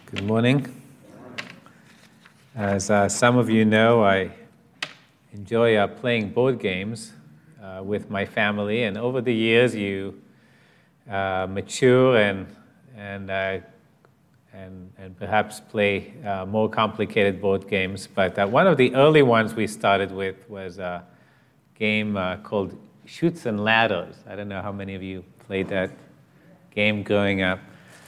Good morning. As some of you know, I enjoy playing board games with my family, and over the years you mature and perhaps play more complicated board games. But one of the early ones we started with was a game called Chutes and Ladders. I don't know how many of you played that game growing up.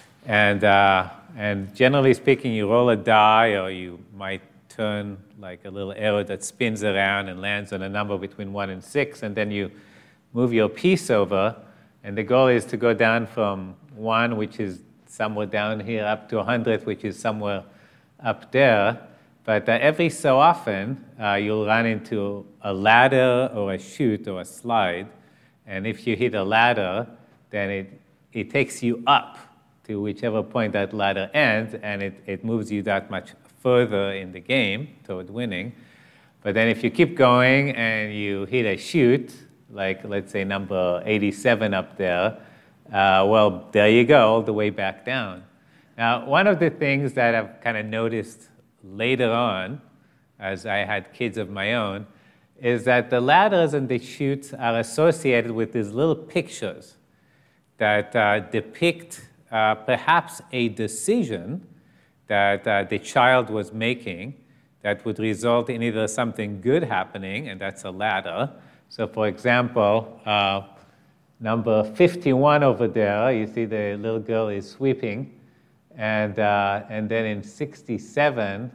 And generally speaking, you roll a die, or you might turn like a little arrow that spins around and lands on a number between 1 and 6, and then you move your piece over, and the goal is to go down from 1, which is somewhere down here, up to 100, which is somewhere up there. But every so often, you'll run into a ladder or a chute or a slide, and if you hit a ladder, then it takes you up to whichever point that ladder ends, and it moves you that much further in the game toward winning. But then if you keep going and you hit a chute, like let's say number 87 up there, well, there you go, all the way back down. Now, one of the things that I've kind of noticed later on, as I had kids of my own, is that the ladders and the chutes are associated with these little pictures that depict perhaps a decision that the child was making that would result in either something good happening, and that's a ladder. So for example, number 51 over there, you see the little girl is sweeping, and then in 67,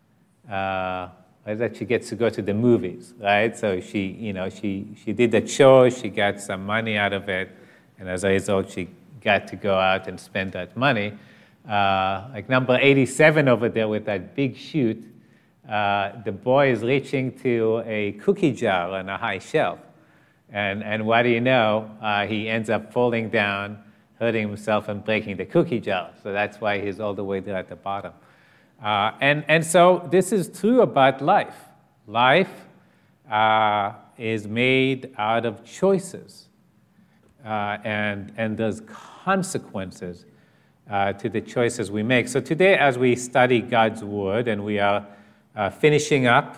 that she gets to go to the movies, right? So she did the chore, she got some money out of it, and as a result, she got to go out and spend that money. Like number 87 over there with that big chute, the boy is reaching to a cookie jar on a high shelf. And what do you know? He ends up falling down, hurting himself and breaking the cookie jar. So that's why he's all the way there at the bottom. And so this is true about life. Life is made out of choices. And there's consequences to the choices we make. So today, as we study God's Word, and we are finishing up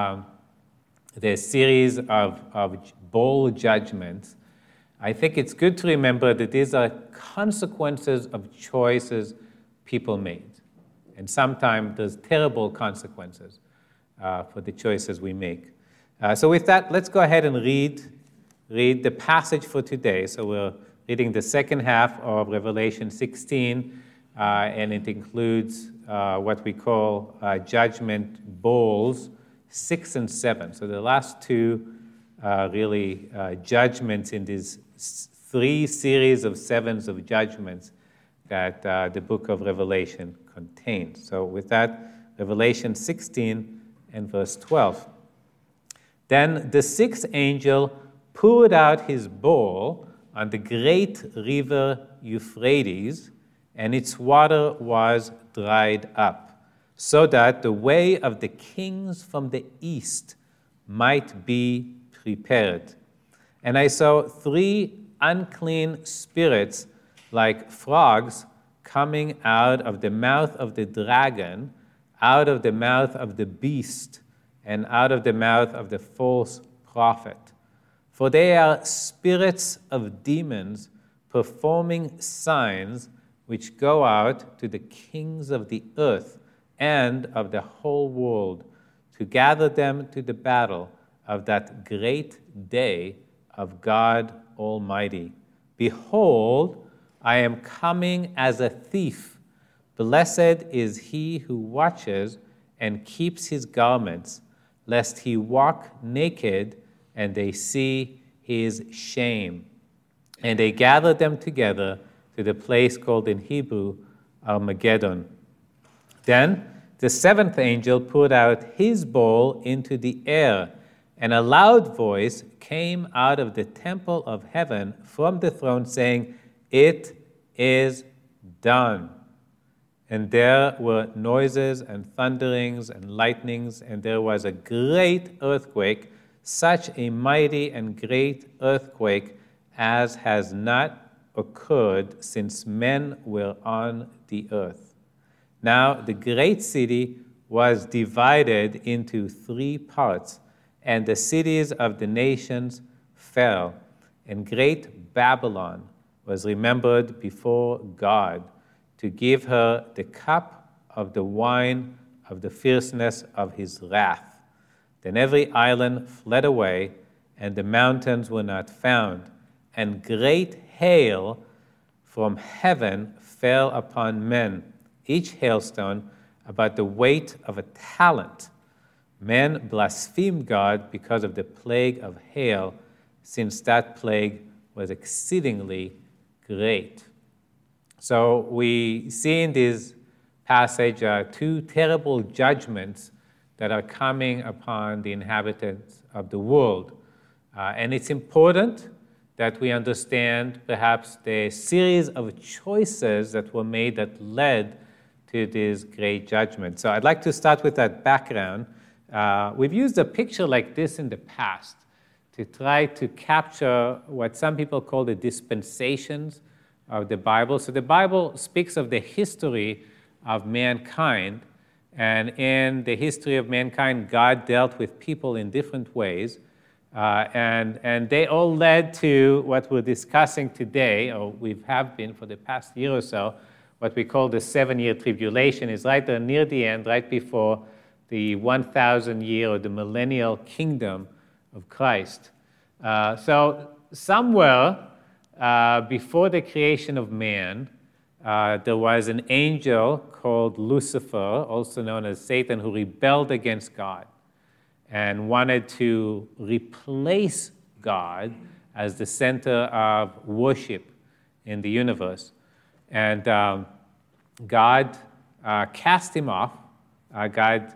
the series of bold judgments, I think it's good to remember that these are consequences of choices people made. And sometimes there's terrible consequences for the choices we make. So with that, let's go ahead and read the passage for today. So we're reading the second half of Revelation 16, and it includes what we call judgment bowls 6 and 7. So the last two really judgments in these 3 series of 7s of judgments that the book of Revelation contains. So with that, Revelation 16 and verse 12. Then the 6th angel poured out his bowl on the great river Euphrates, and its water was dried up, so that the way of the kings from the east might be prepared. And I saw 3 unclean spirits like frogs coming out of the mouth of the dragon, out of the mouth of the beast, and out of the mouth of the false prophet. For they are spirits of demons performing signs which go out to the kings of the earth and of the whole world to gather them to the battle of that great day of God Almighty. Behold, I am coming as a thief. Blessed is he who watches and keeps his garments, lest he walk naked and they see his shame. And they gathered them together to the place called in Hebrew Armageddon. Then the 7th angel poured out his bowl into the air, and a loud voice came out of the temple of heaven from the throne, saying, "It is done." And there were noises and thunderings and lightnings, and there was a great earthquake, such a mighty and great earthquake as has not occurred since men were on the earth. Now the great city was divided into 3 parts, and the cities of the nations fell, and great Babylon was remembered before God to give her the cup of the wine of the fierceness of his wrath. Then every island fled away, and the mountains were not found, and great hail from heaven fell upon men, each hailstone about the weight of a talent. Men blasphemed God because of the plague of hail, since that plague was exceedingly great. So we see in this passage 2 terrible judgments that are coming upon the inhabitants of the world. And it's important that we understand perhaps the series of choices that were made that led to this great judgment. So I'd like to start with that background. We've used a picture like this in the past to try to capture what some people call the dispensations of the Bible. So the Bible speaks of the history of mankind, and in the history of mankind, God dealt with people in different ways, and they all led to what we're discussing today, or we have been for the past year or so. What we call the 7-year tribulation is right there near the end, right before the 1,000-year or the millennial kingdom of Christ. So somewhere before the creation of man, there was an angel called Lucifer, also known as Satan, who rebelled against God and wanted to replace God as the center of worship in the universe. And God cast him off. God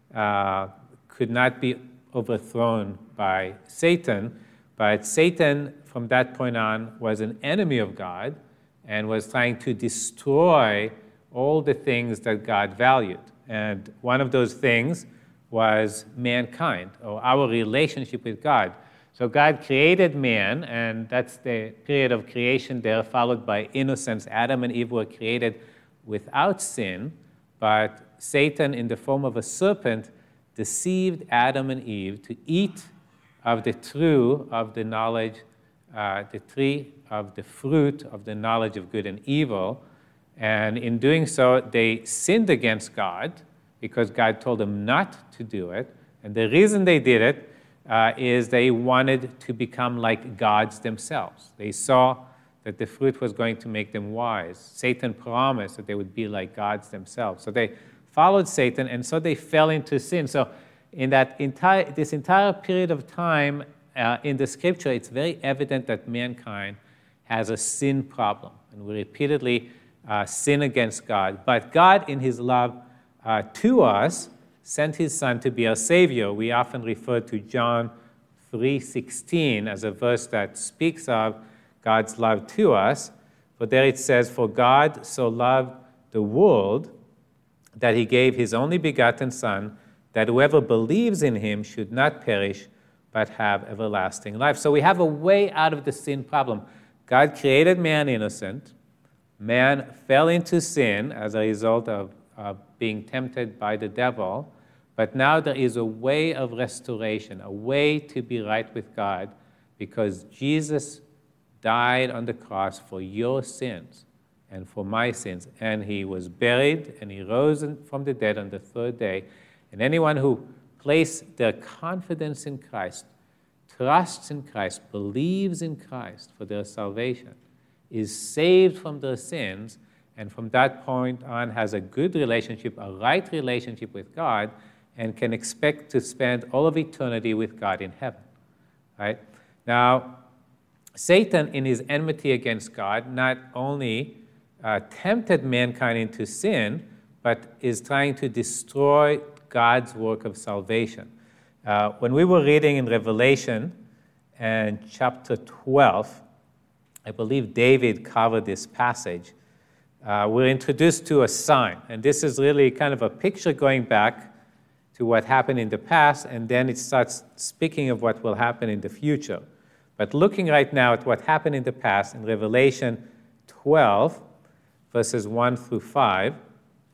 could not be overthrown by Satan, but Satan, from that point on, was an enemy of God and was trying to destroy all the things that God valued. And one of those things was mankind, or our relationship with God. So God created man, and that's the period of creation there, followed by innocence. Adam and Eve were created without sin, but Satan, in the form of a serpent, deceived Adam and Eve to eat of the tree of the knowledge, the tree of the fruit of the knowledge of good and evil. And in doing so, they sinned against God because God told them not to do it. And the reason they did it is they wanted to become like gods themselves. They saw that the fruit was going to make them wise. Satan promised that they would be like gods themselves. So they followed Satan, and so they fell into sin. So in this entire period of time in the scripture, it's very evident that mankind has a sin problem, and we repeatedly sin against God. But God, in his love to us, sent his Son to be our Savior. We often refer to John 3:16 as a verse that speaks of God's love to us. But there it says, "For God so loved the world that he gave his only begotten Son, that whoever believes in him should not perish, but have everlasting life." So we have a way out of the sin problem. God created man innocent. Man fell into sin as a result of being tempted by the devil. But now there is a way of restoration, a way to be right with God, because Jesus died on the cross for your sins and for my sins. And he was buried, and he rose from the dead on the 3rd day. And anyone who places their confidence in Christ, trusts in Christ, believes in Christ for their salvation, is saved from their sins, and from that point on has a good relationship, a right relationship with God, and can expect to spend all of eternity with God in heaven. Right? Now, Satan, in his enmity against God, not only tempted mankind into sin, but is trying to destroy God's work of salvation. When we were reading in Revelation and chapter 12, I believe David covered this passage. We're introduced to a sign, and this is really kind of a picture going back to what happened in the past, and then it starts speaking of what will happen in the future. But looking right now at what happened in the past, in Revelation 12, verses 1 through 5,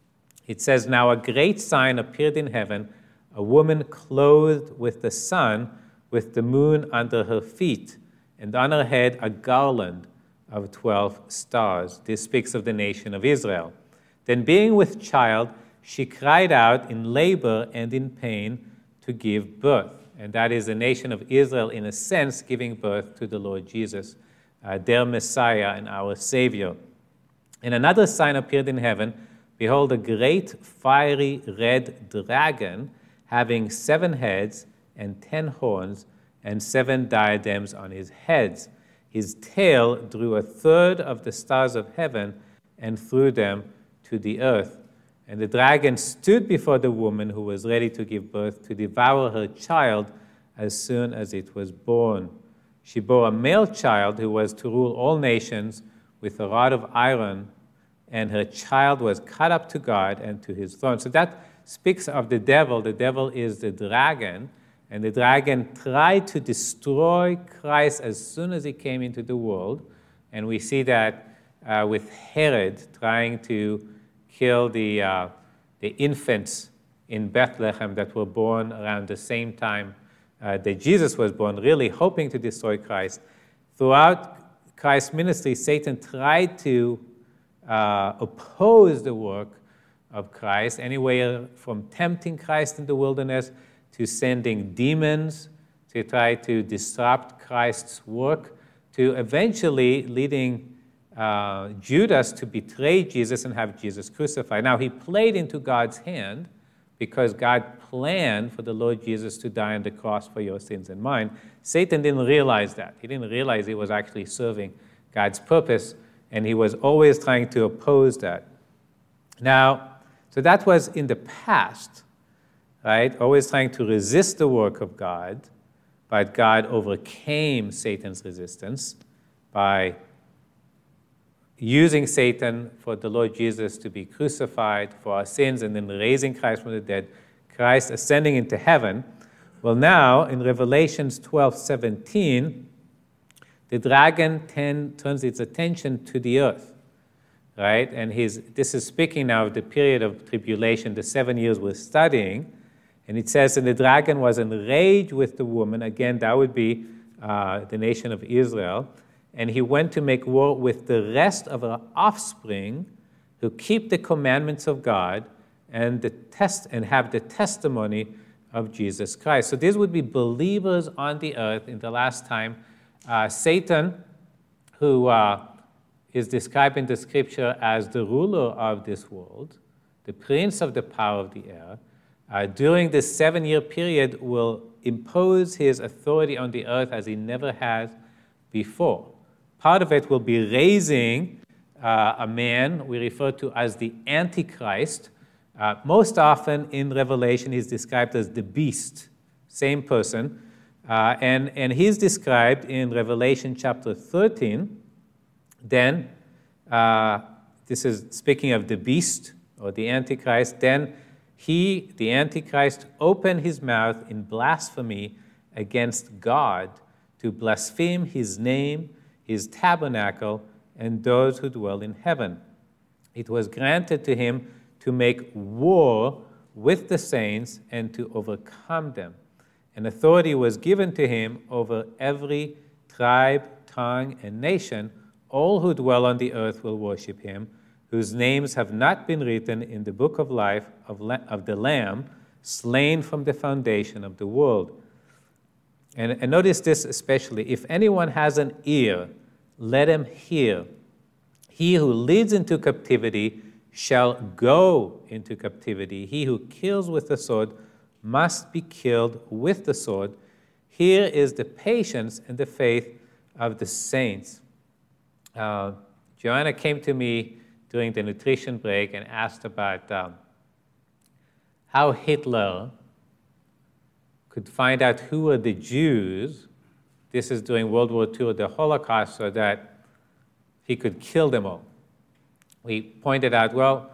It says, "Now a great sign appeared in heaven, a woman clothed with the sun, with the moon under her feet, and on her head a garland of 12 stars." This speaks of the nation of Israel. "Then being with child, she cried out in labor and in pain to give birth." And that is the nation of Israel, in a sense, giving birth to the Lord Jesus, their Messiah and our Savior. "And another sign appeared in heaven. Behold, a great fiery red dragon, having 7 heads and 10 horns, and 7 diadems on his heads. His tail drew 1/3 of the stars of heaven and threw them to the earth. And the dragon stood before the woman who was ready to give birth, to devour her child as soon as it was born. She bore a male child who was to rule all nations with a rod of iron, and her child was caught up to God and to his throne." So that speaks of the devil. The devil is the dragon, and the dragon tried to destroy Christ as soon as he came into the world. And we see that with Herod trying to kill the infants in Bethlehem that were born around the same time that Jesus was born, really hoping to destroy Christ. Throughout Christ's ministry, Satan tried to oppose the work of Christ, anywhere from tempting Christ in the wilderness to sending demons to try to disrupt Christ's work, to eventually leading Judas to betray Jesus and have Jesus crucified. Now, he played into God's hand because God planned for the Lord Jesus to die on the cross for your sins and mine. Satan didn't realize that. He didn't realize he was actually serving God's purpose, and he was always trying to oppose that. Now, so that was in the past, right? Always trying to resist the work of God, but God overcame Satan's resistance by using Satan for the Lord Jesus to be crucified for our sins and then raising Christ from the dead, Christ ascending into heaven. Well, now, in Revelations 12:17, the dragon turns its attention to the earth, right? And this is speaking now of the period of tribulation, the 7 years we're studying. And it says, "And the dragon was enraged with the woman." Again, that would be the nation of Israel. "And he went to make war with the rest of her offspring who keep the commandments of God and have the testimony of Jesus Christ." So these would be believers on the earth in the last time. Satan, who is described in the scripture as the ruler of this world, the prince of the power of the air, during this 7-year period will impose his authority on the earth as he never has before. Part of it will be raising a man we refer to as the Antichrist. Most often in Revelation, he's described as the beast, same person. And he's described in Revelation chapter 13. Then, this is speaking of the beast or the Antichrist. Then he, the Antichrist, opened his mouth in blasphemy against God to blaspheme his name, his tabernacle, and those who dwell in heaven. It was granted to him to make war with the saints and to overcome them. And authority was given to him over every tribe, tongue, and nation. All who dwell on the earth will worship him, whose names have not been written in the book of life of the Lamb, slain from the foundation of the world. And notice this especially. "If anyone has an ear, let him hear. He who leads into captivity shall go into captivity. He who kills with the sword must be killed with the sword. Here is the patience and the faith of the saints." Joanna came to me during the nutrition break and asked about how Hitler could find out who were the Jews. This is during World War II, the Holocaust, so that he could kill them all. We pointed out, well,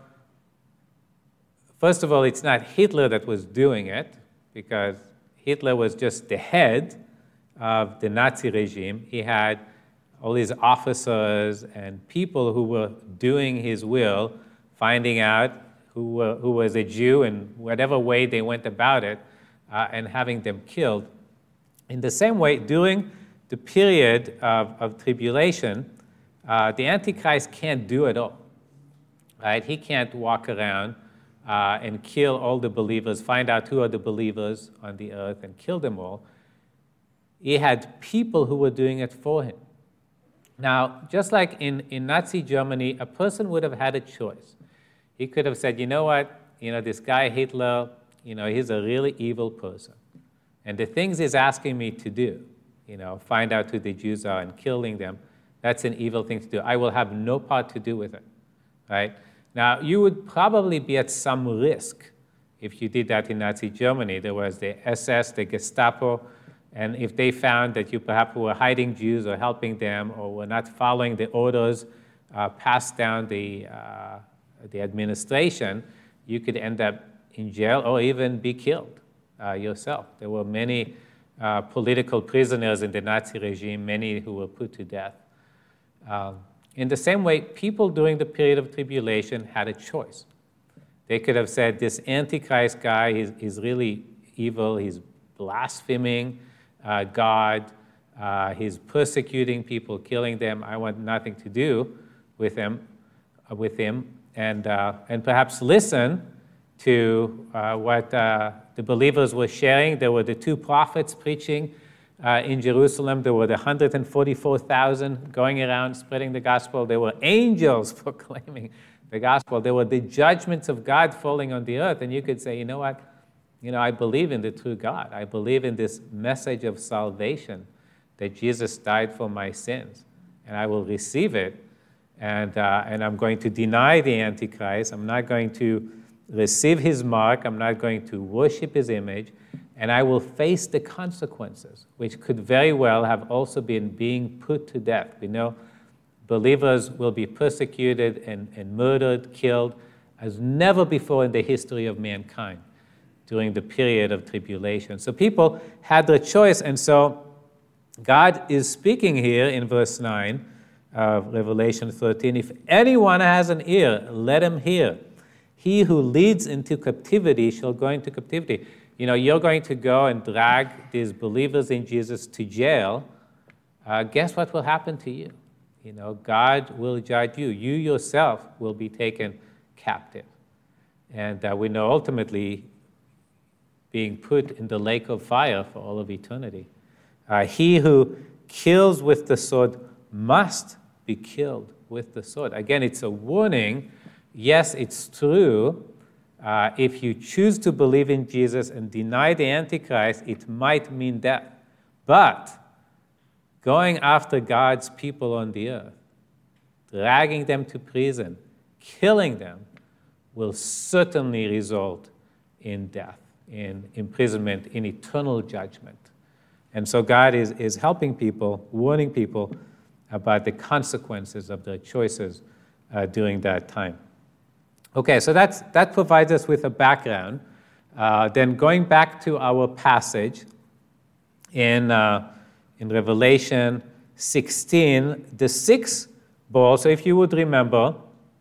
first of all, it's not Hitler that was doing it, because Hitler was just the head of the Nazi regime. He had all these officers and people who were doing his will, finding out who was a Jew, in whatever way they went about it, and having them killed. In the same way, during the period of tribulation, the Antichrist can't do it all. Right? He can't walk around and kill all the believers, find out who are the believers on the earth, and kill them all. He had people who were doing it for him. Now, just like in Nazi Germany, a person would have had a choice. He could have said, you know what, this guy Hitler, he's a really evil person. And the things he's asking me to do, find out who the Jews are and killing them, that's an evil thing to do. I will have no part to do with it, right? Now, you would probably be at some risk if you did that in Nazi Germany. There was the SS, the Gestapo, and if they found that you perhaps were hiding Jews or helping them or were not following the orders passed down the administration, you could end up in jail or even be killed yourself. There were many political prisoners in the Nazi regime, many who were put to death. In the same way, people during the period of tribulation had a choice. They could have said, this Antichrist guy is really evil, he's blaspheming God, he's persecuting people, killing them, I want nothing to do with him, and perhaps listen to what the believers were sharing. There were the two prophets preaching in Jerusalem. There were the 144,000 going around spreading the gospel. There were angels proclaiming the gospel. There were the judgments of God falling on the earth. And you could say, you know what? I believe in the true God. I believe in this message of salvation, that Jesus died for my sins. And I will receive it. And I'm going to deny the Antichrist. I'm not going to receive his mark. I'm not going to worship his image. And I will face the consequences, which could very well have also been being put to death. We know believers will be persecuted and murdered, killed, as never before in the history of mankind during the period of tribulation. So people had their choice, and so God is speaking here in verse 9 of Revelation 13, if anyone has an ear, let him hear. He who leads into captivity shall go into captivity. You're going to go and drag these believers in Jesus to jail. Guess what will happen to you? God will judge you. You yourself will be taken captive. And we know ultimately being put in the lake of fire for all of eternity. He who kills with the sword must be killed with the sword. Again, it's a warning. Yes, it's true. If you choose to believe in Jesus and deny the Antichrist, it might mean death. But going after God's people on the earth, dragging them to prison, killing them, will certainly result in death, in imprisonment, in eternal judgment. And so God is helping people, warning people about the consequences of their choices during that time. Okay, so that provides us with a background. Then going back to our passage in Revelation 16, the sixth bowl. So if you would remember,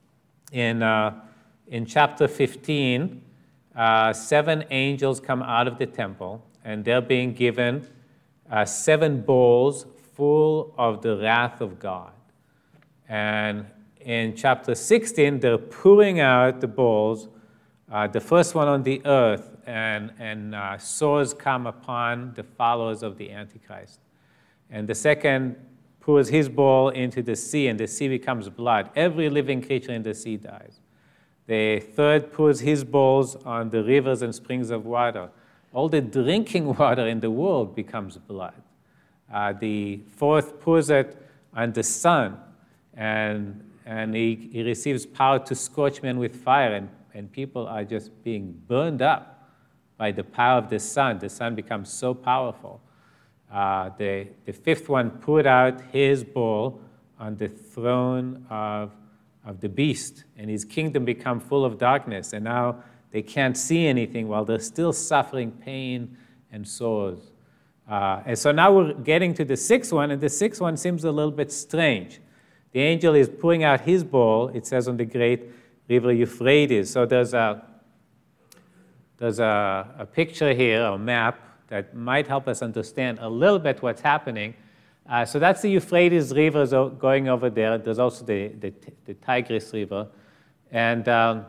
in chapter 15, 7 angels come out of the temple, and they're being given 7 bowls full of the wrath of God. And in chapter 16, they're pouring out the bowls, the first one on the earth, and swords come upon the followers of the Antichrist. And the second pours his bowl into the sea, and the sea becomes blood. Every living creature in the sea dies. The third pours his bowls on the rivers and springs of water. All the drinking water in the world becomes blood. The fourth pours it on the sun, and he receives power to scorch men with fire, and people are just being burned up by the power of the sun. The sun becomes so powerful. The fifth one poured out his bowl on the throne of the beast, and his kingdom become full of darkness, and now they can't see anything while they're still suffering pain and sores. And so now we're getting to the sixth one, and the sixth one seems a little bit strange. The angel is pouring out his bowl, it says on the great River Euphrates. So there's a picture here, a map, that might help us understand a little bit what's happening. So that's the Euphrates River going over there. There's also the Tigris River. And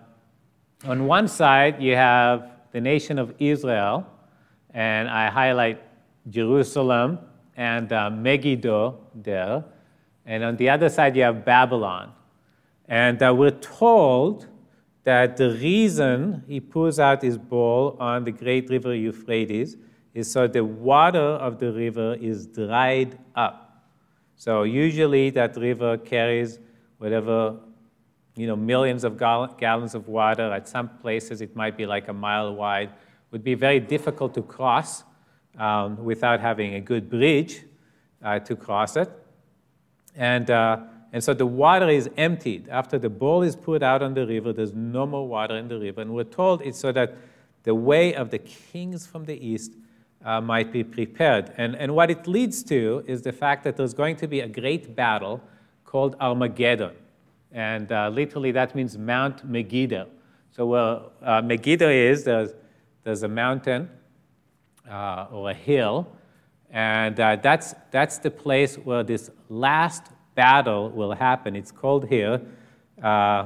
on one side, you have the nation of Israel, and I highlight Jerusalem and Megiddo there. And on the other side, you have Babylon. And we're told that the reason he pours out his bowl on the great river Euphrates is so the water of the river is dried up. So usually that river carries whatever, millions of gallons of water. At some places it might be like a mile wide. It would be very difficult to cross without having a good bridge to cross it. And so the water is emptied. After the bowl is poured out on the river, there's no more water in the river. And we're told it's so that the way of the kings from the east might be prepared. And what it leads to is the fact that there's going to be a great battle called Armageddon. And literally that means Mount Megiddo. So where Megiddo is, there's a mountain or a hill, and that's the place where this last battle will happen. It's called here that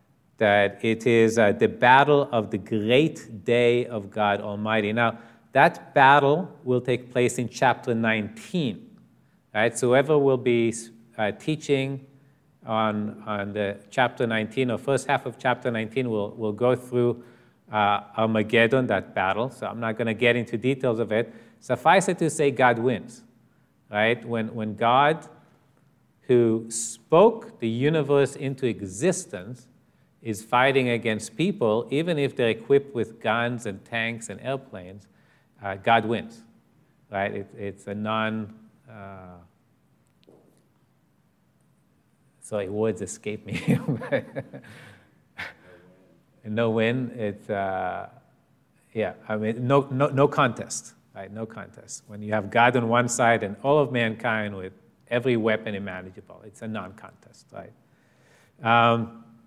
it is the battle of the great day of God Almighty. Now, that battle will take place in chapter 19. Right? So whoever will be teaching on the chapter 19 or first half of chapter 19 will go through Armageddon, that battle. So I'm not going to get into details of it. Suffice it to say, God wins. Right? When God, who spoke the universe into existence, is fighting against people, even if they're equipped with guns and tanks and airplanes, God wins, right? It's a sorry, words escape me. No win. It's no contest, right? No contest. When you have God on one side and all of mankind with every weapon imaginable, it's a non-contest, right?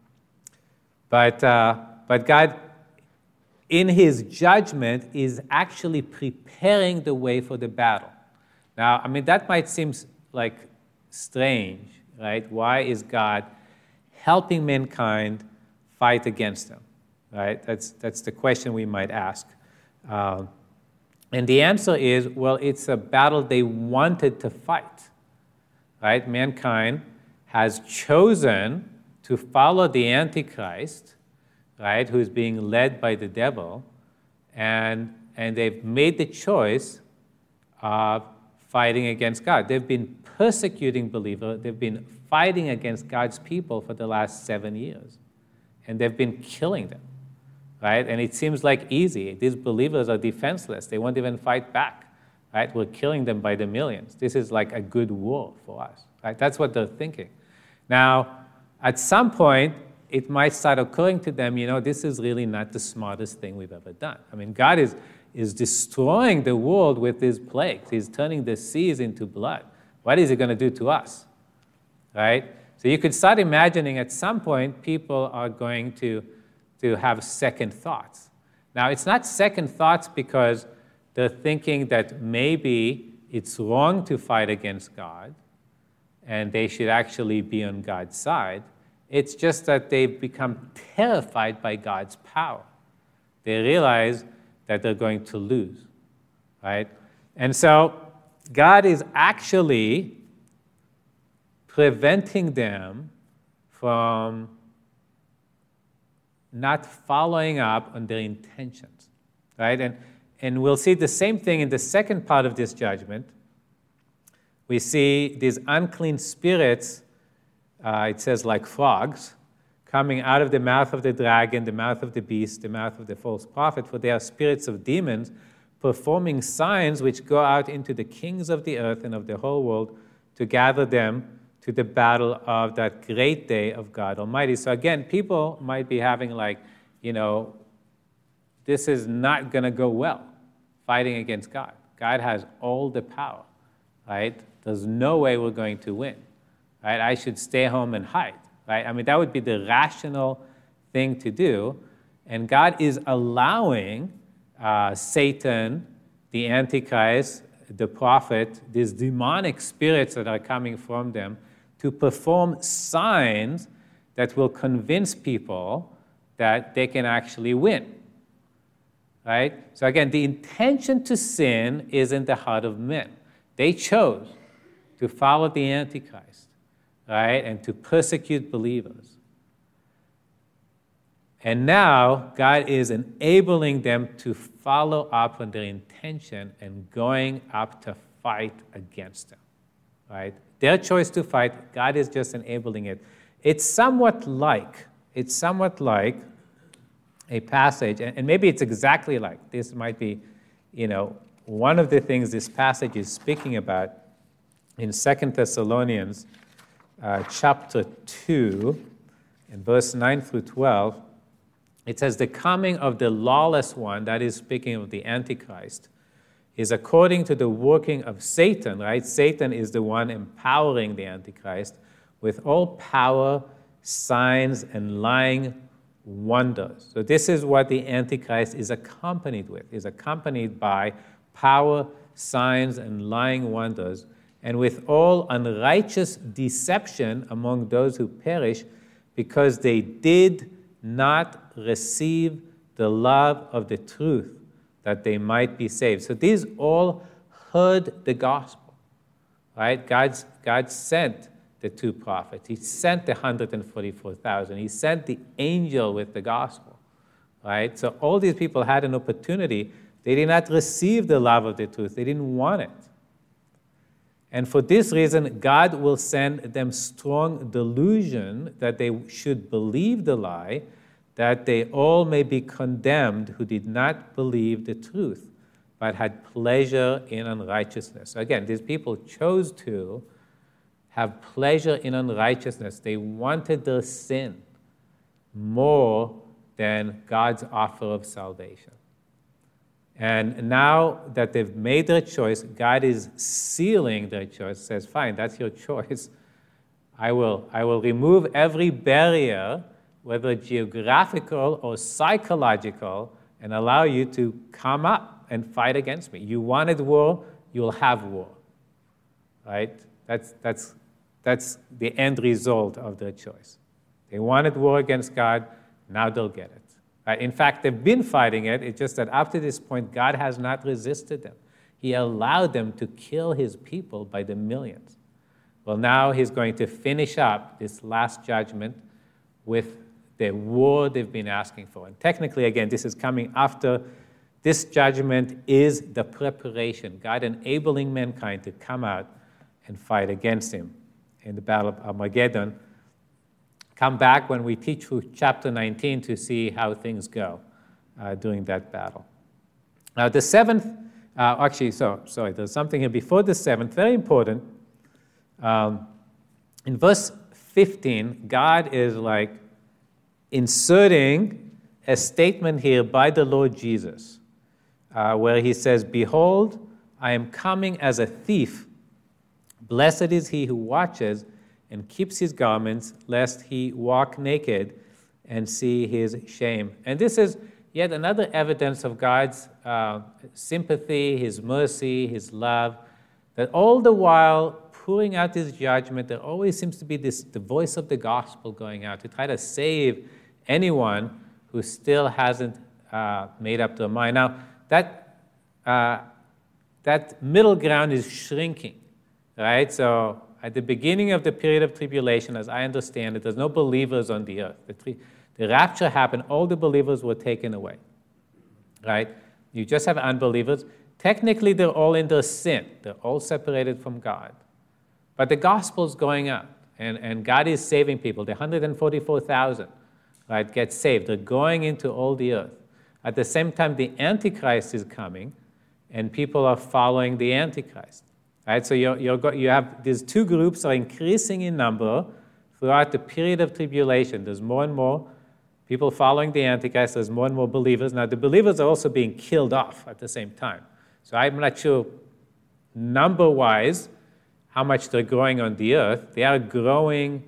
But God, in his judgment, is actually preparing the way for the battle. Now, that might seem like strange, right? Why is God helping mankind fight against him, right? That's the question we might ask. And the answer is, well, it's a battle they wanted to fight, right? Mankind has chosen to follow the Antichrist, right, who's being led by the devil, and they've made the choice of fighting against God. They've been persecuting believers. They've been fighting against God's people for the last 7 years, and they've been killing them, right? And it seems like easy. These believers are defenseless. They won't even fight back, right? We're killing them by the millions. This is like a good war for us, right? That's what they're thinking. Now, at some point, it might start occurring to them, this is really not the smartest thing we've ever done. God is destroying the world with his plagues. He's turning the seas into blood. What is he going to do to us? Right? So you could start imagining at some point people are going to have second thoughts. Now, it's not second thoughts because they're thinking that maybe it's wrong to fight against God and they should actually be on God's side. It's just that they've become terrified by God's power. They realize that they're going to lose, right? And so God is actually preventing them from not following up on their intentions, right? And we'll see the same thing in the second part of this judgment. We see these unclean spirits, it says like frogs, coming out of the mouth of the dragon, the mouth of the beast, the mouth of the false prophet, for they are spirits of demons, performing signs which go out into the kings of the earth and of the whole world to gather them to the battle of that great day of God Almighty. So again, people might be having this is not going to go well, fighting against God. God has all the power, right? There's no way we're going to win. Right? I should stay home and hide, right? That would be the rational thing to do. And God is allowing Satan, the Antichrist, the prophet, these demonic spirits that are coming from them, to perform signs that will convince people that they can actually win. Right? So again, the intention to sin is in the heart of men. They chose to follow the Antichrist, right, and to persecute believers. And now God is enabling them to follow up on their intention and going up to fight against them, right? Their choice to fight, God is just enabling it. It's somewhat like a passage, and maybe it's exactly like, this might be, one of the things this passage is speaking about in 2 Thessalonians chapter 2, in verse 9 through 12. It says, the coming of the lawless one, that is speaking of the Antichrist, is according to the working of Satan, right? Satan is the one empowering the Antichrist with all power, signs, and lying wonders. So this is what the Antichrist is accompanied with. Is accompanied by power, signs, and lying wonders, and with all unrighteous deception among those who perish, because they did not receive the love of the truth, that they might be saved. So these all heard the gospel, right? God sent the two prophets. He sent the 144,000. He sent the angel with the gospel, right? So all these people had an opportunity. They did not receive the love of the truth. They didn't want it. And for this reason, God will send them strong delusion that they should believe the lie, that they all may be condemned who did not believe the truth, but had pleasure in unrighteousness. So again, these people chose to have pleasure in unrighteousness. They wanted their sin more than God's offer of salvation. And now that they've made their choice, God is sealing their choice, says, fine, that's your choice. I will remove every barrier, whether geographical or psychological, and allow you to come up and fight against me. You wanted war, you'll have war. Right? That's the end result of their choice. They wanted war against God, now they'll get it. Right? In fact, they've been fighting it. It's just that up to this point, God has not resisted them. He allowed them to kill his people by the millions. Well, now he's going to finish up this last judgment with the war they've been asking for. And technically, again, this is coming after. This judgment is the preparation, God enabling mankind to come out and fight against him in the Battle of Armageddon. Come back when we teach through chapter 19 to see how things go during that battle. Now, the seventh, there's something here before the seventh, very important. In verse 15, God is like inserting a statement here by the Lord Jesus, where he says, behold, I am coming as a thief. Blessed is he who watches and keeps his garments, lest he walk naked and see his shame. And this is yet another evidence of God's sympathy, his mercy, his love, that all the while pouring out his judgment, there always seems to be the voice of the gospel going out to try to save anyone who still hasn't made up their mind. Now, that middle ground is shrinking, right? So at the beginning of the period of tribulation, as I understand it, there's no believers on the earth. The rapture happened, all the believers were taken away, right? You just have unbelievers. Technically, they're all in their sin. They're all separated from God. But the gospel's going out, and God is saving people. The 144,000, right, get saved. They're going into all the earth. At the same time, the Antichrist is coming, and people are following the Antichrist. Right, so you have these two groups are increasing in number throughout the period of tribulation. There's more and more people following the Antichrist. There's more and more believers. Now, the believers are also being killed off at the same time. So I'm not sure number-wise how much they're growing on the earth. They are growing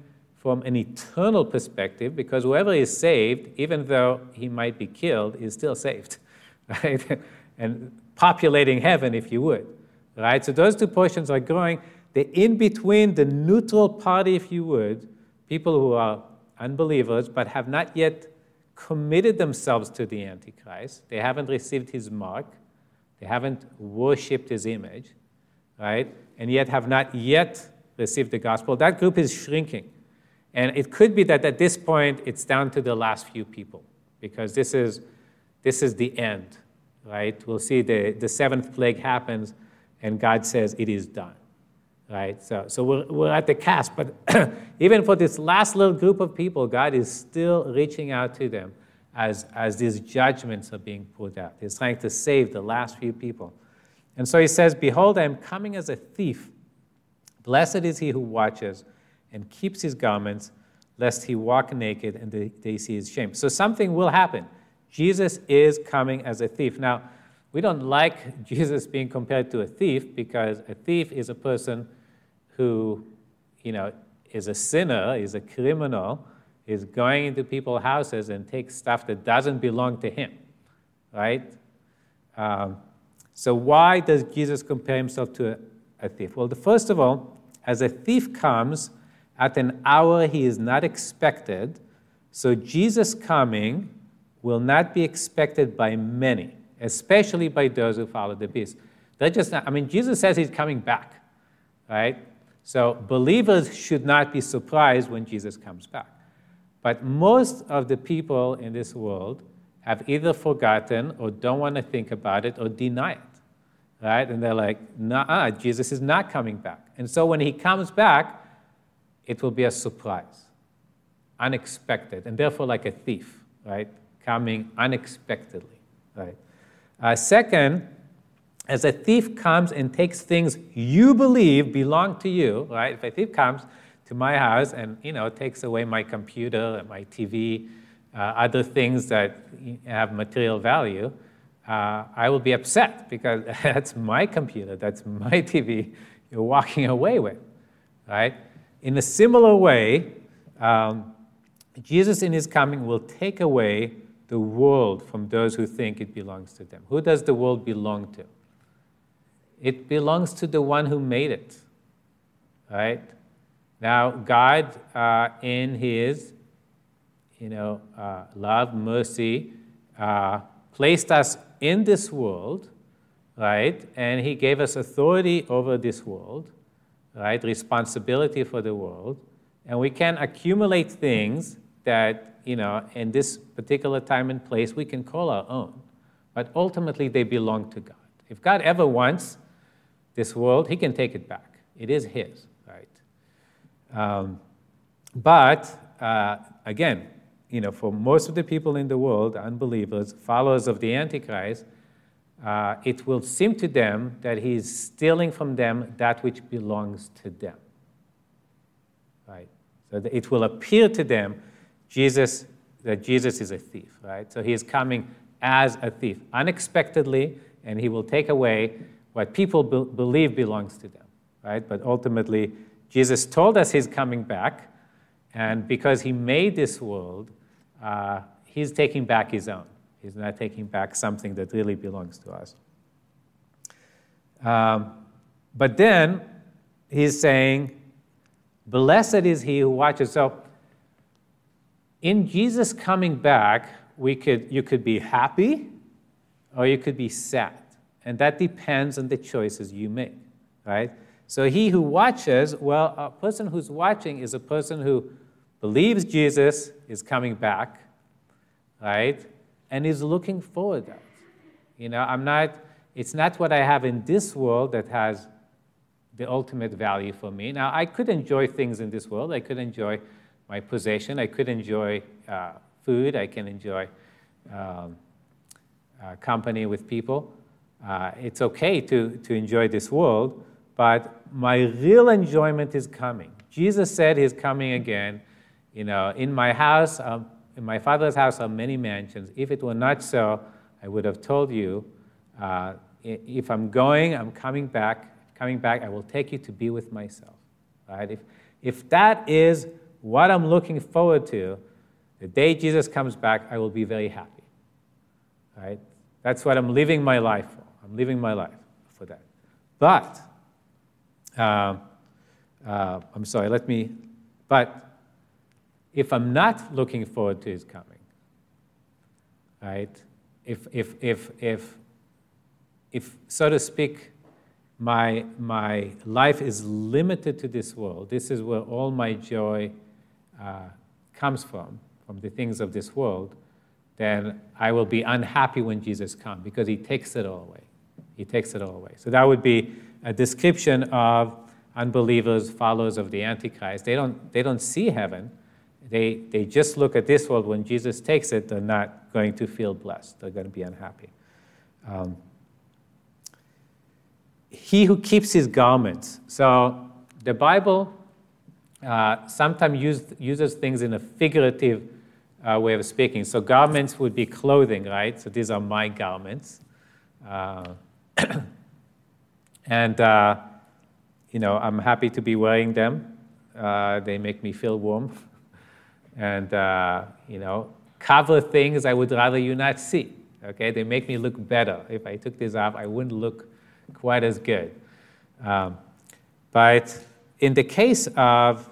from an eternal perspective, because whoever is saved, even though he might be killed, is still saved, right? And populating heaven, if you would, right? So those two portions are going. The in-between, the neutral party, if you would, people who are unbelievers but have not yet committed themselves to the Antichrist. They haven't received his mark. They haven't worshipped his image, right? And yet have not yet received the gospel. That group is shrinking. And it could be that at this point, it's down to the last few people, because this is the end, right? We'll see the seventh plague happens, and God says it is done, right? So we're at the cusp. But even for this last little group of people, God is still reaching out to them as these judgments are being poured out. He's trying to save the last few people. And so he says, "Behold, I am coming as a thief. Blessed is he who watches and keeps his garments, lest he walk naked and they see his shame." So something will happen. Jesus is coming as a thief. Now, we don't like Jesus being compared to a thief, because a thief is a person who, is a sinner, is a criminal, is going into people's houses and takes stuff that doesn't belong to him, right? So why does Jesus compare himself to a thief? Well, first of all, as a thief comes at an hour he is not expected, so Jesus' coming will not be expected by many, especially by those who follow the beast. They're just not, Jesus says he's coming back, right? So believers should not be surprised when Jesus comes back. But most of the people in this world have either forgotten or don't want to think about it or deny it, right? And they're like, nah, Jesus is not coming back. And so when he comes back, it will be a surprise, unexpected, and therefore like a thief, right? Coming unexpectedly, right? Second, as a thief comes and takes things you believe belong to you, right? If a thief comes to my house and, takes away my computer, my TV, other things that have material value, I will be upset, because that's my computer, that's my TV you're walking away with, right? In a similar way, Jesus in his coming will take away the world from those who think it belongs to them. Who does the world belong to? It belongs to the one who made it, right? Now, God, in his, love, mercy, placed us in this world, right? And he gave us authority over this world, right? Responsibility for the world. And we can accumulate things that, in this particular time and place, we can call our own. But ultimately, they belong to God. If God ever wants this world, he can take it back. It is his, right? Again, for most of the people in the world, unbelievers, followers of the Antichrist, it will seem to them that he's stealing from them that which belongs to them, right? So that it will appear to them that Jesus is a thief, right? So he is coming as a thief, unexpectedly, and he will take away what people believe belongs to them, right? But ultimately, Jesus told us he's coming back, and because he made this world, he's taking back his own. He's not taking back something that really belongs to us. But then he's saying, "Blessed is he who watches." So in Jesus coming back, you could be happy or you could be sad. And that depends on the choices you make, right? So he who watches, well, a person who's watching is a person who believes Jesus is coming back, right? And is looking forward to it. It's not what I have in this world that has the ultimate value for me. Now, I could enjoy things in this world. I could enjoy my possession. I could enjoy food. I can enjoy company with people. It's okay to enjoy this world, but my real enjoyment is coming. Jesus said he's coming again. In my house, in my Father's house are many mansions. If it were not so, I would have told you, if I'm coming back, I will take you to be with myself, right? If that is what I'm looking forward to, the day Jesus comes back, I will be very happy. Right? That's what I'm living my life for. I'm living my life for that. But, but if I'm not looking forward to his coming, right? If so to speak, my life is limited to this world, this is where all my joy comes from the things of this world, then I will be unhappy when Jesus comes because he takes it all away. He takes it all away. So that would be a description of unbelievers, followers of the Antichrist. They don't see heaven. They just look at this world. When Jesus takes it, they're not going to feel blessed. They're going to be unhappy. He who keeps his garments. So the Bible sometimes uses things in a figurative way of speaking. So garments would be clothing, right? So these are my garments. And, I'm happy to be wearing them. They make me feel warm. And, cover things I would rather you not see. Okay, they make me look better. If I took these off, I wouldn't look quite as good. But in the case of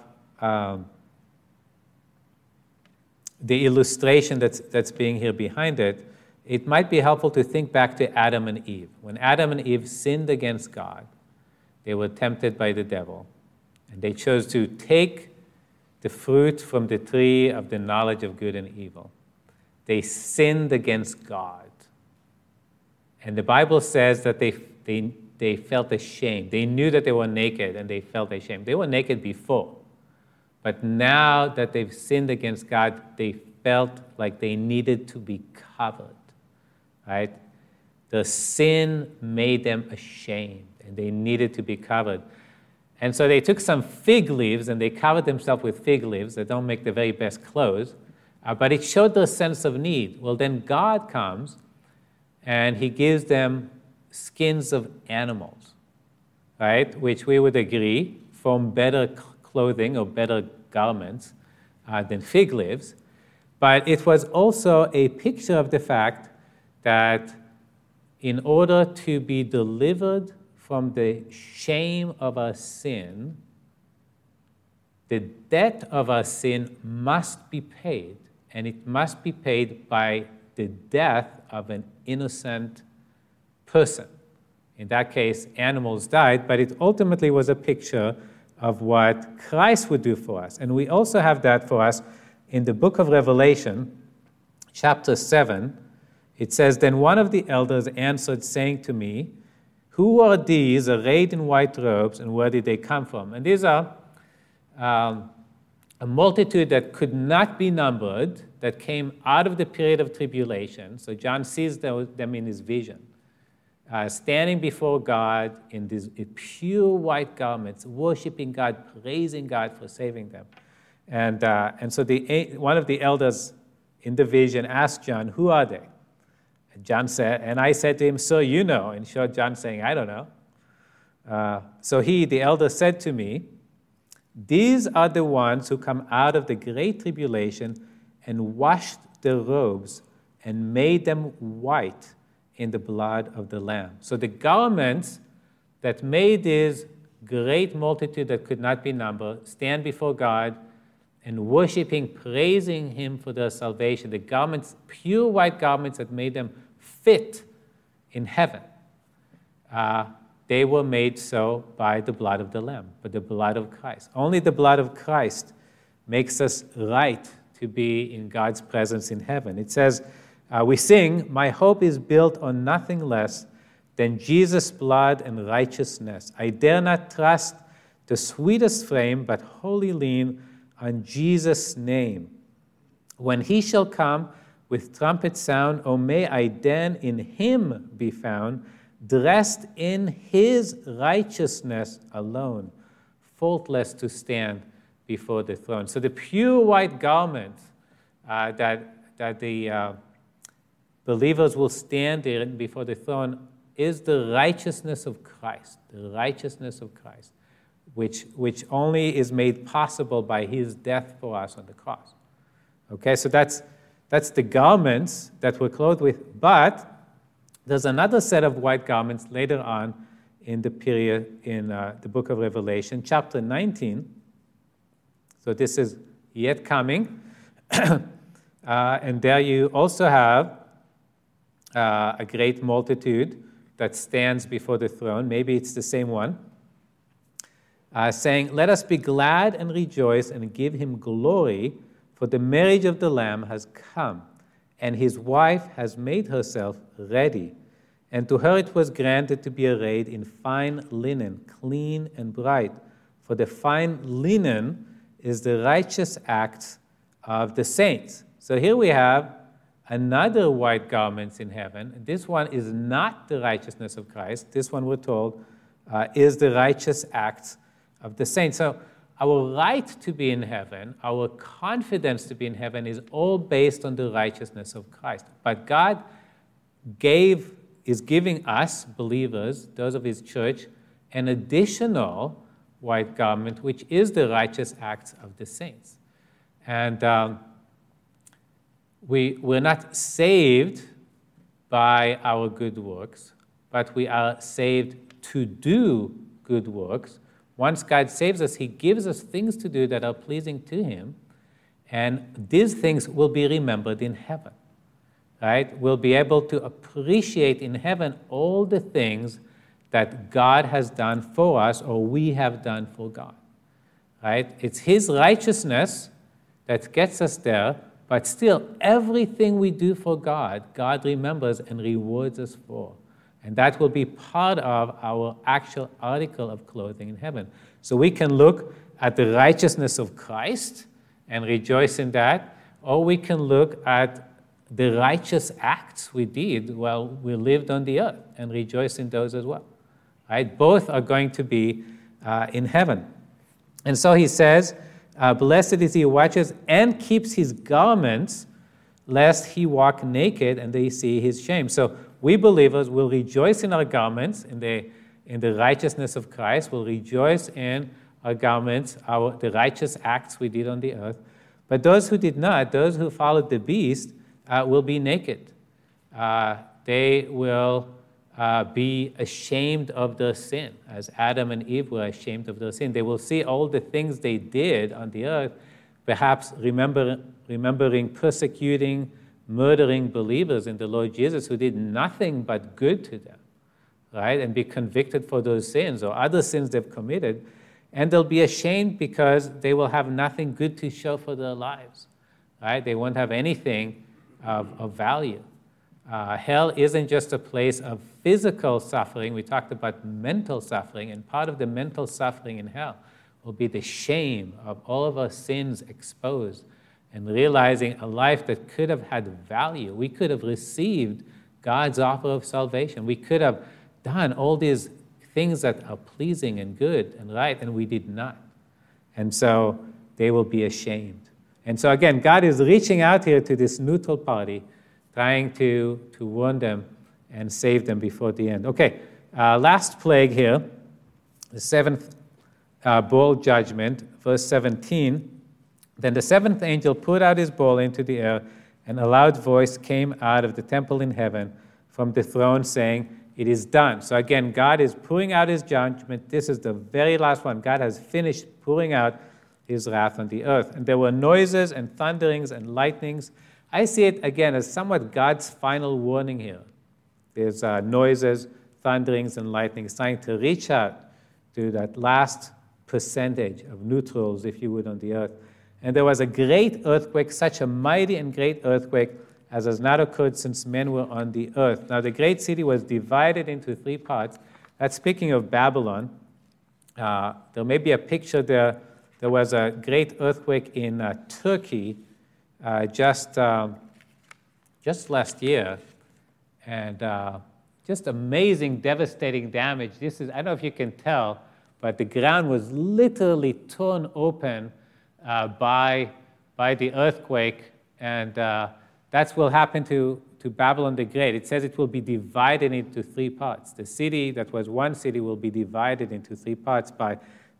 the illustration that's being here behind it, it might be helpful to think back to Adam and Eve. When Adam and Eve sinned against God, they were tempted by the devil, and they chose to take the fruit from the tree of the knowledge of good and evil. They sinned against God. And the Bible says that they felt ashamed. They knew that they were naked, and they felt ashamed. They were naked before. But now that they've sinned against God, they felt like they needed to be covered. Right? The sin made them ashamed, and they needed to be covered. And so they took some fig leaves, and they covered themselves with fig leaves. They don't make the very best clothes, but it showed their sense of need. Well, then God comes, and he gives them skins of animals, right? Which we would agree form better clothing or better garments than fig leaves. But it was also a picture of the fact that in order to be delivered from the shame of our sin, the debt of our sin must be paid, and it must be paid by the death of an innocent person. In that case, animals died, but it ultimately was a picture of what Christ would do for us. And we also have that for us in the book of Revelation, chapter 7. It says, "Then one of the elders answered, saying to me, 'Who are these arrayed in white robes, and where did they come from?'" And these are a multitude that could not be numbered, that came out of the period of tribulation. So John sees them in his vision, standing before God in these pure white garments, worshiping God, praising God for saving them. And so one of the elders in the vision asked John, "Who are they?" And John said, and I said to him, "Sir, you know." And short John saying, "I don't know." So the elder, said to me, "These are the ones who come out of the great tribulation and washed their robes and made them white in the blood of the Lamb." So the garments that made this great multitude that could not be numbered stand before God and worshiping, praising him for their salvation, the garments, pure white garments that made them fit in heaven, they were made so by the blood of the Lamb, by the blood of Christ. Only the blood of Christ makes us right to be in God's presence in heaven. It says, we sing, "My hope is built on nothing less than Jesus' blood and righteousness. I dare not trust the sweetest frame, but wholly lean on Jesus' name. When he shall come with trumpet sound, oh, may I then in him be found, dressed in his righteousness alone, faultless to stand before the throne." So the pure white garment that the believers will stand there before the throne is the righteousness of Christ, the righteousness of Christ. which only is made possible by his death for us on the cross. Okay, so that's the garments that we're clothed with, but there's another set of white garments later on in the period in the book of Revelation, chapter 19. So this is yet coming. And there you also have a great multitude that stands before the throne. Maybe it's the same one. Saying, "Let us be glad and rejoice and give him glory, for the marriage of the Lamb has come, and his wife has made herself ready. And to her it was granted to be arrayed in fine linen, clean and bright. For the fine linen is the righteous acts of the saints." So here we have another white garments in heaven. This one is not the righteousness of Christ. This one, we're told, is the righteous acts of the saints. So our right to be in heaven, our confidence to be in heaven is all based on the righteousness of Christ. But God is giving us, believers, those of his church, an additional white garment, which is the righteous acts of the saints. And we're not saved by our good works, but we are saved to do good works. Once God saves us, he gives us things to do that are pleasing to him, and these things will be remembered in heaven. Right? We'll be able to appreciate in heaven all the things that God has done for us or we have done for God. Right? It's his righteousness that gets us there, but still, everything we do for God, God remembers and rewards us for. And that will be part of our actual article of clothing in heaven. So we can look at the righteousness of Christ and rejoice in that, or we can look at the righteous acts we did while we lived on the earth and rejoice in those as well. Right? Both are going to be in heaven. And so he says, "Blessed is he who watches and keeps his garments, lest he walk naked and they see his shame." So we believers will rejoice in our garments, in the righteousness of Christ. We'll rejoice in our garments, the righteous acts we did on the earth. But those who did not, those who followed the beast, will be naked. They will be ashamed of their sin, as Adam and Eve were ashamed of their sin. They will see all the things they did on the earth, perhaps remembering persecuting, murdering believers in the Lord Jesus who did nothing but good to them, right? And be convicted for those sins or other sins they've committed. And they'll be ashamed because they will have nothing good to show for their lives, right? They won't have anything of value. Hell isn't just a place of physical suffering. We talked about mental suffering, and part of the mental suffering in hell will be the shame of all of our sins exposed and realizing a life that could have had value. We could have received God's offer of salvation. We could have done all these things that are pleasing and good and right, and we did not. And so they will be ashamed. And so again, God is reaching out here to this neutral party, trying to warn them and save them before the end. Okay, last plague here, the seventh bowl judgment, verse 17. "Then the seventh angel put out his bowl into the air, and a loud voice came out of the temple in heaven from the throne saying, 'It is done.'" So again, God is pouring out his judgment. This is the very last one. God has finished pouring out his wrath on the earth. "And there were noises and thunderings and lightnings." I see it, again, as somewhat God's final warning here. There's noises, thunderings, and lightnings trying to reach out to that last percentage of neutrals, if you would, on the earth. "And there was a great earthquake, such a mighty and great earthquake as has not occurred since men were on the earth." Now, the great city was divided into three parts. That's speaking of Babylon. There may be a picture there. There was a great earthquake in Turkey just last year, and just amazing, devastating damage. I don't know if you can tell, but the ground was literally torn open by the earthquake, and that will happen to Babylon the Great. It says it will be divided into three parts. The city that was one city will be divided into three parts by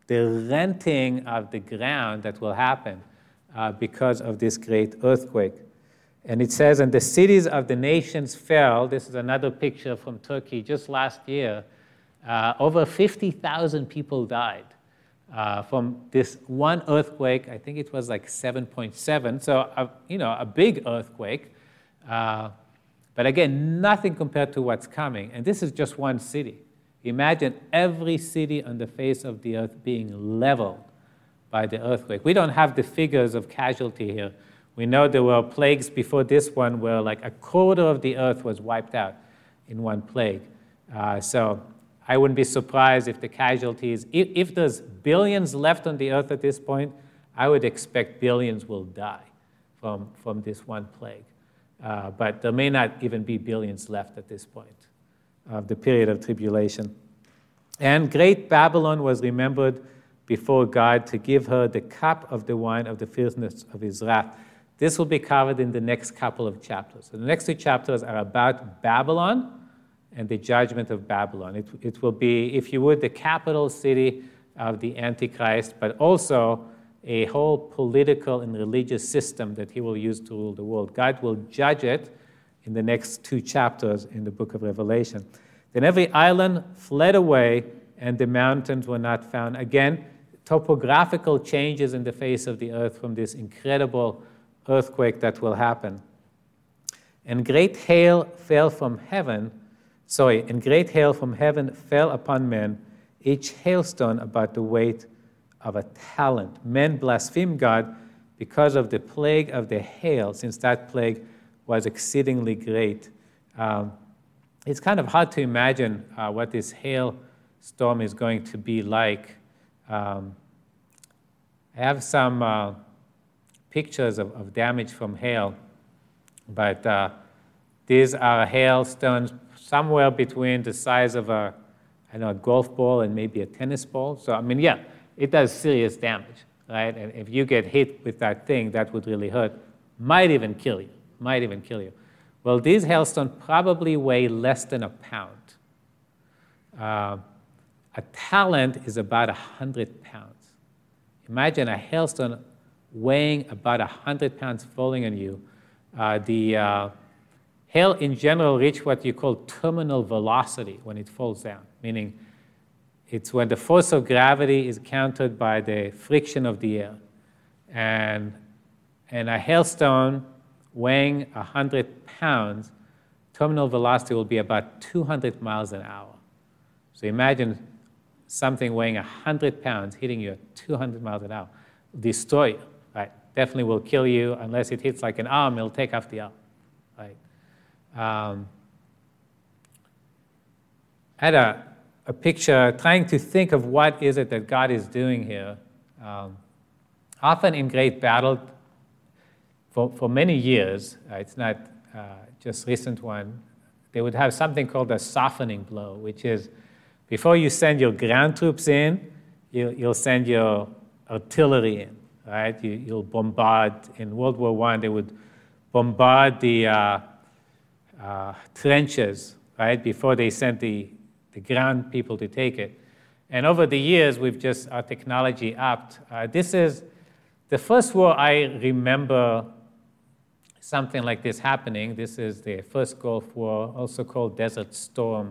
the renting of the ground that will happen because of this great earthquake. And it says, and the cities of the nations fell. This is another picture from Turkey just last year. Over 50,000 people died from this one earthquake. I think it was like 7.7. So, a big earthquake. But again, nothing compared to what's coming. And this is just one city. Imagine every city on the face of the earth being leveled by the earthquake. We don't have the figures of casualty here. We know there were plagues before this one where like a quarter of the earth was wiped out in one plague. So I wouldn't be surprised if the casualties, if there's billions left on the earth at this point, I would expect billions will die from this one plague. But there may not even be billions left at this point of the period of tribulation. And great Babylon was remembered before God to give her the cup of the wine of the fierceness of his wrath. This will be covered in the next couple of chapters. So the next 2 chapters are about Babylon and the judgment of Babylon. It will be, if you would, the capital city of the Antichrist, but also a whole political and religious system that he will use to rule the world. God will judge it in the next 2 chapters in the book of Revelation. Then every island fled away, and the mountains were not found. Again, topographical changes in the face of the earth from this incredible earthquake that will happen. And great hail from heaven fell upon men, each hailstone about the weight of a talent. Men blasphemed God because of the plague of the hail, since that plague was exceedingly great. It's kind of hard to imagine what this hailstorm is going to be like. I have some pictures of damage from hail, but these are hailstones somewhere between the size of a golf ball and maybe a tennis ball. So, it does serious damage, right? And if you get hit with that thing, that would really hurt. Might even kill you. Well, these hailstones probably weigh less than a pound. A talent is about 100 pounds. Imagine a hailstone weighing about 100 pounds falling on you. The hail in general reach what you call terminal velocity when it falls down, meaning it's when the force of gravity is countered by the friction of the air. And a hailstone weighing 100 pounds, terminal velocity will be about 200 miles an hour. So imagine something weighing 100 pounds hitting you at 200 miles an hour. Destroy you, right? Definitely will kill you. Unless it hits like an arm, it'll take off the arm, right? I had a picture trying to think of what is it that God is doing here. Often in great battle, for many years, it's not just recent one, they would have something called a softening blow, which is before you send your ground troops in, you'll send your artillery in, right? You'll bombard. In World War I, they would bombard the trenches, right, before they sent the ground people to take it. And over the years, our technology upped. This is the first war I remember something like this happening. This is the first Gulf War, also called Desert Storm,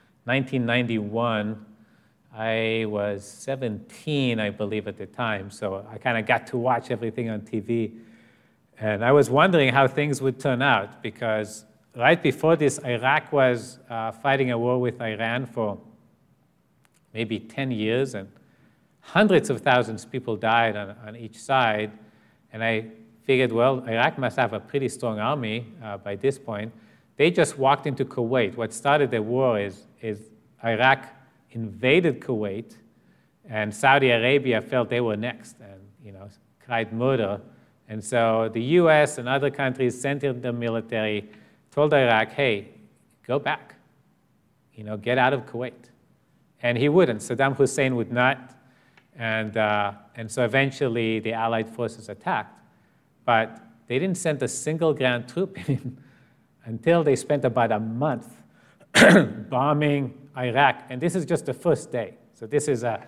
1991. I was 17, I believe, at the time, so I kind of got to watch everything on TV. And I was wondering how things would turn out, because right before this, Iraq was fighting a war with Iran for maybe 10 years, and hundreds of thousands of people died on each side. And I figured, well, Iraq must have a pretty strong army by this point. They just walked into Kuwait. What started the war is Iraq invaded Kuwait, and Saudi Arabia felt they were next and cried murder. And so the U.S. and other countries sent in the military, told Iraq, hey, go back, get out of Kuwait. And he wouldn't. Saddam Hussein would not. And so eventually the Allied forces attacked. But they didn't send a single ground troop in until they spent about a month bombing Iraq. And this is just the first day. So this is the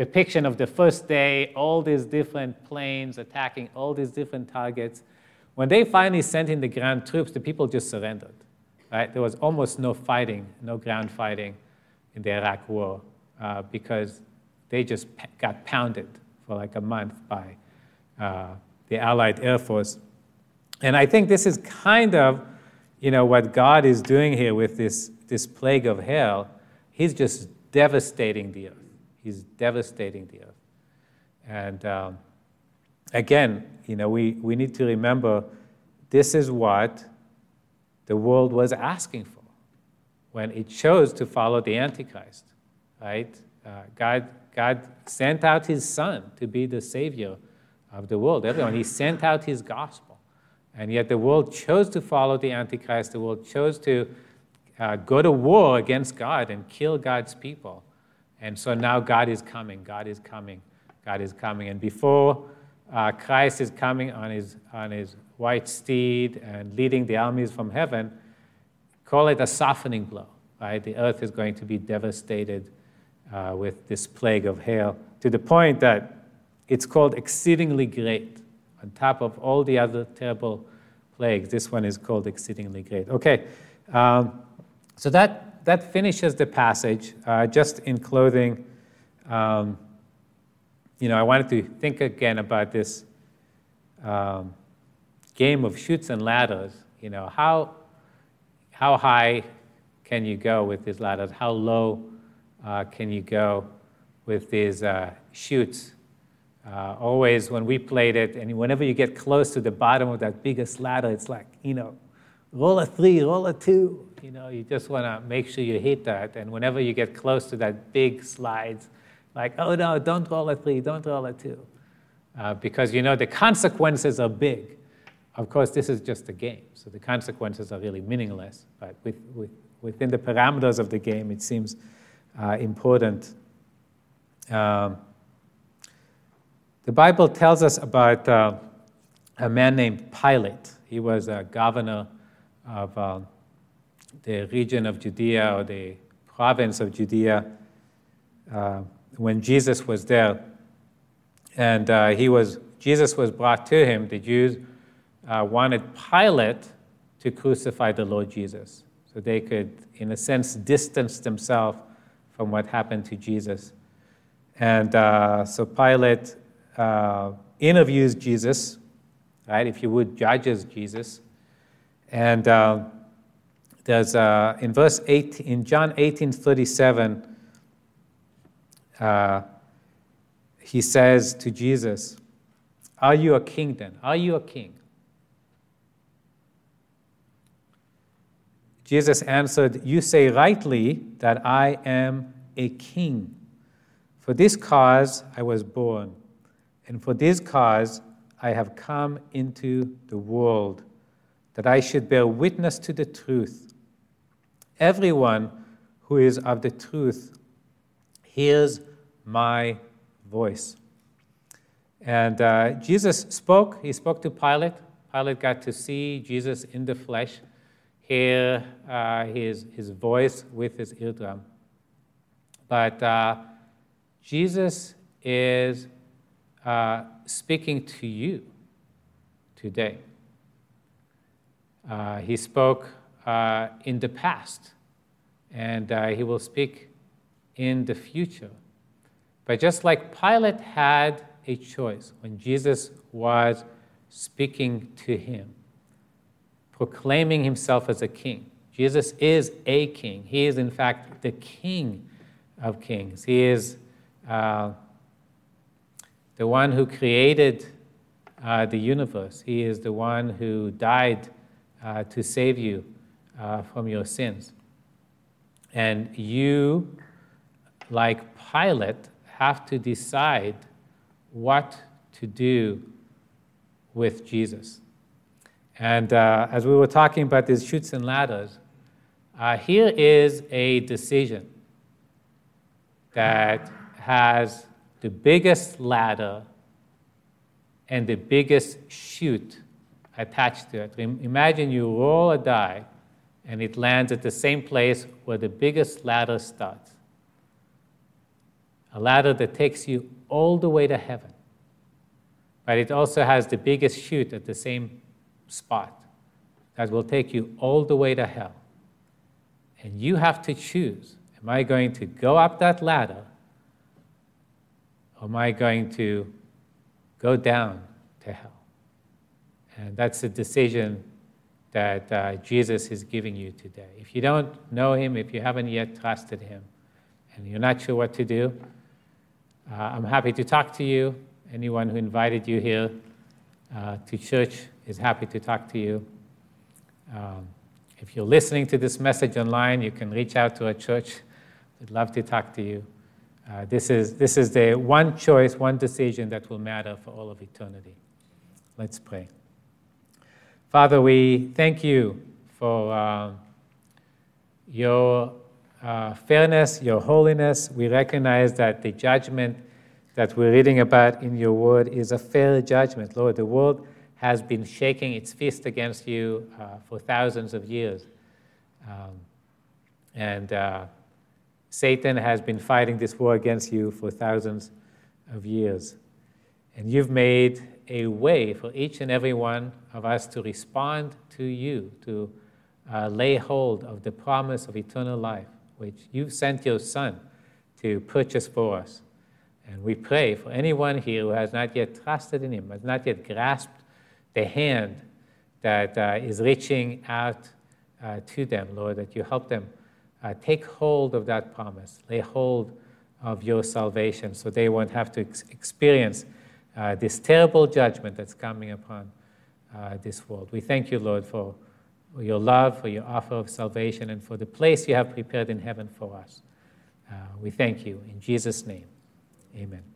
depiction of the first day, all these different planes attacking all these different targets. When they finally sent in the ground troops, the people just surrendered. Right? There was almost no fighting, no ground fighting in the Iraq War because they just got pounded for like a month by the Allied Air Force. And I think this is kind of, what God is doing here with this plague of hail. He's just devastating the earth. He's devastating the earth. And again, we need to remember this is what the world was asking for when it chose to follow the Antichrist, right? God sent out his son to be the savior of the world. Everyone, he sent out his gospel. And yet the world chose to follow the Antichrist. The world chose to go to war against God and kill God's people. And so now God is coming, God is coming, God is coming. And before Christ is coming on his white steed and leading the armies from heaven, call it a softening blow, right? The earth is going to be devastated with this plague of hail, to the point that it's called exceedingly great. On top of all the other terrible plagues, this one is called exceedingly great. Okay, so that finishes the passage. Just in closing, I wanted to think again about this game of chutes and ladders. How high can you go with these ladders? How low can you go with these chutes? Always when we played it, and whenever you get close to the bottom of that biggest ladder, it's like, roll a 3, roll a 2. You just want to make sure you hit that. And whenever you get close to that big slides, like, oh no, don't roll a 3, don't roll a 2. Because the consequences are big. Of course, this is just a game, so the consequences are really meaningless. But within the parameters of the game, it seems important. The Bible tells us about a man named Pilate. He was a governor of the region of Judea, or the province of Judea, when Jesus was there. And Jesus was brought to him. The Jews wanted Pilate to crucify the Lord Jesus, so they could, in a sense, distance themselves from what happened to Jesus. And so Pilate interviews Jesus, right? If you would, judges Jesus. And there's in verse 8, in John 18:37, he says to Jesus, "Are you a king then? Are you a king?" Jesus answered, "You say rightly that I am a king. For this cause I was born, and for this cause I have come into the world, that I should bear witness to the truth. Everyone who is of the truth hears my voice." And Jesus spoke. He spoke to Pilate. Pilate got to see Jesus in the flesh, hear his voice with his eardrum. But Jesus is speaking to you today. He spoke in the past, and he will speak in the future. But just like Pilate had a choice when Jesus was speaking to him, proclaiming himself as a king. Jesus is a king. He is, in fact, the King of Kings. He is the one who created the universe. He is the one who died to save you from your sins. And you, like Pilate, have to decide what to do with Jesus. And as we were talking about these chutes and ladders, here is a decision that has the biggest ladder and the biggest chute attached to it. Imagine you roll a die and it lands at the same place where the biggest ladder starts. a ladder that takes you all the way to heaven. But it also has the biggest chute at the same spot that will take you all the way to hell. And you have to choose, am I going to go up that ladder, or am I going to go down to hell? And that's the decision that Jesus is giving you today. If you don't know him, if you haven't yet trusted him, and you're not sure what to do, I'm happy to talk to you. Anyone who invited you here to church is happy to talk to you. If you're listening to this message online, you can reach out to our church. We'd love to talk to you. This is the one choice, one decision that will matter for all of eternity. Let's pray. Father, we thank you for your fairness, your holiness. We recognize that the judgment that we're reading about in your word is a fair judgment. Lord, the world has been shaking its fist against you for thousands of years. And Satan has been fighting this war against you for thousands of years. And you've made a way for each and every one of us to respond to you, to lay hold of the promise of eternal life, which you've sent your Son to purchase for us. And we pray for anyone here who has not yet trusted in him, has not yet grasped the hand that is reaching out to them, Lord, that you help them take hold of that promise, lay hold of your salvation so they won't have to experience this terrible judgment that's coming upon this world. We thank you, Lord, for your love, for your offer of salvation, and for the place you have prepared in heaven for us. We thank you. In Jesus' name, amen.